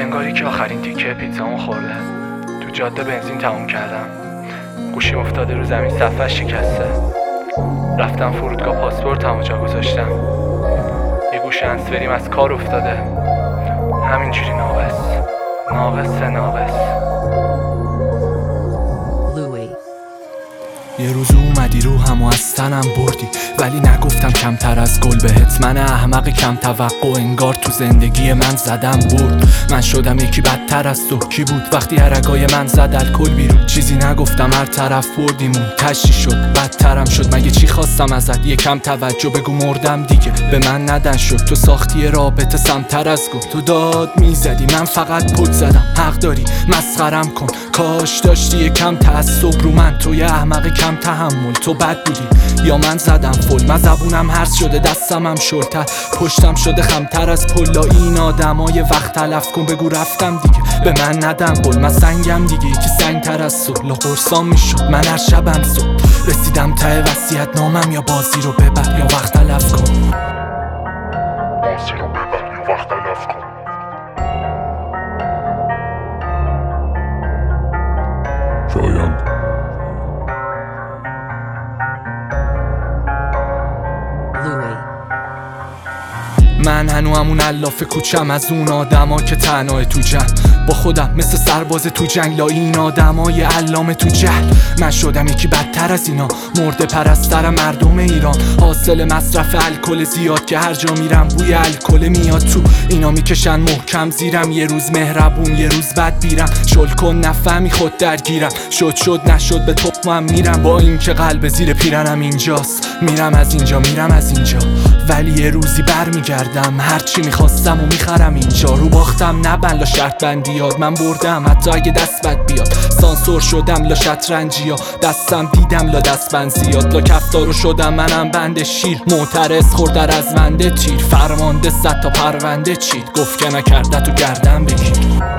انگاری که آخرین تیکه پیتزامو خورده. تو جاده بنزین تموم کردم، گوشیم افتاده رو زمین، صفحه شکسته. رفتم فرودگاه پاسپورتمو جا گذاشتم، یه گوش هندزفریم از کار افتاده. همینجوری ناقص. یه روز اومدی روحمو از تنم بردی، ولی نگفتم کمتر از گل بهت. من احمق کم توقع انگار تو زندگی من زدم برد. من شدم یکی بدتر از تو. کی بود وقتی هرگای من زد الکل بیرون؟ چیزی نگفتم، هر طرف بردیمون. تشی شد بدترم شد، مگه چی خواستم ازت؟ یکم توجه بگو مردم دیگه، به من ندن شد. تو ساختی رابطه سمتر از گفت، تو داد میزدی من فقط پک زدم. حق داری مسخرم کن، کاش داشتی یکم تعصب رو من. تو یه احمق کم تحمل، تو بد بودی یا من زدم فل؟ من زبونم هرس شده، دستم هم شلتر، پشتم شده خمتر از پلا. این آدمای وقت تلف کن، بگو رفتم دیگه، به من ندم بل. من سنگم دیگه، یکی سنگتر از صبح قرصام میشد من هر شبم صبح. رسیدم ته وصیت نامم، یا بازی رو ببر یا وقت تلف کن. شایان من هنو همون الاف کوچم، از اون آدما که تنها تو جمع با خودم مثل سرباز تو جنگ. لا این آدمای علامه تو جهل، من شدم یکی بدتر از اینا. مرده پرستر مردم ایران، حاصل مصرف الکل زیاد که هر جا میرم بوی الکل میاد تو. اینا میکشن محکم زیرم، یه روز مهربون یه روز بد بیرم. شل کن نفهمی خود درگیرم، شد نشد به تخمم میرم. با این که قلب زیر پیرنم اینجاست، میرم از اینجا ولی یه روزی برمیگردم. هرچی میخواستم و میخرم اینجا. رو باختم نبن لا شرط بندیات، من بردم حتی اگه دست بد بیاد. سانسور شدم لا شطرنجیا، دستم دیدم لا دست بند زیاد. لا کفتارو شدم منم بند شیر، معترض خوردر از منده تیر. فرمانده 100 تا پرونده چید، گفت که نکرده تو گردن بگیر.